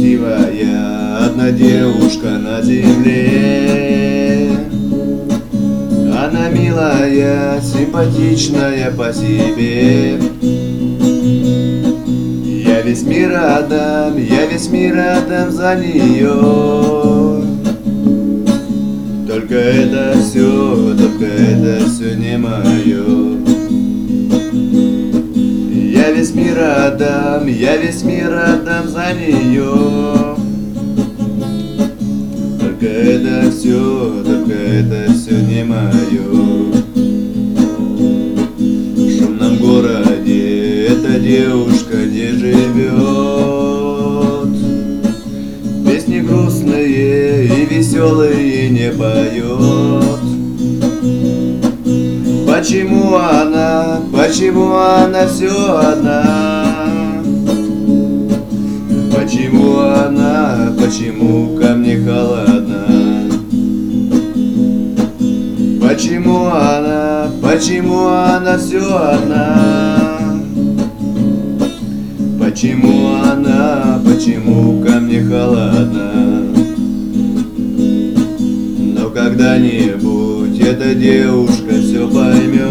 красивая одна девушка на земле. Она милая, симпатичная по себе. Я весь мир отдам за нее. Только это все не мое. Я весь мир отдам за нее. Только это все не мое. В шумном городе эта девушка не живет. Песни грустные и веселые не поет. Почему она все одна? Почему ко мне холодна? Почему она все одна? Почему ко мне холодна? Но когда-нибудь эта девушка все поймет,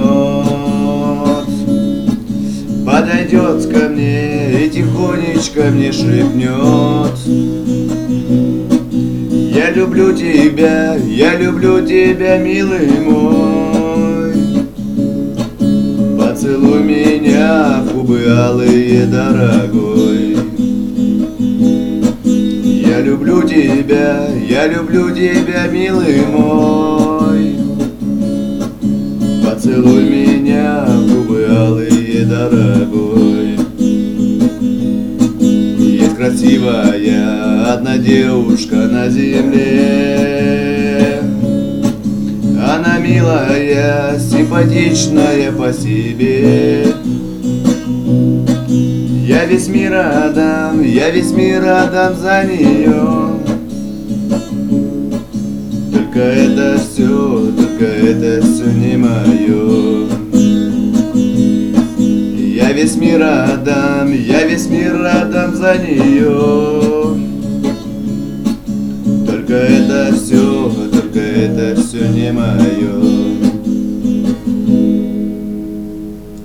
подойдет ко мне и тихонечко мне шепнет: я люблю тебя, милый мой. Поцелуй меня в губы алые, дорогой. Я люблю тебя, милый мой. Поцелуй меня в губы алые, дорогой. Есть красивая одна девушка на земле. Она милая, симпатичная по себе. Я весь мир отдам за нее. Только это все не мое. Я весь мир отдам за нее. Только это все не мое.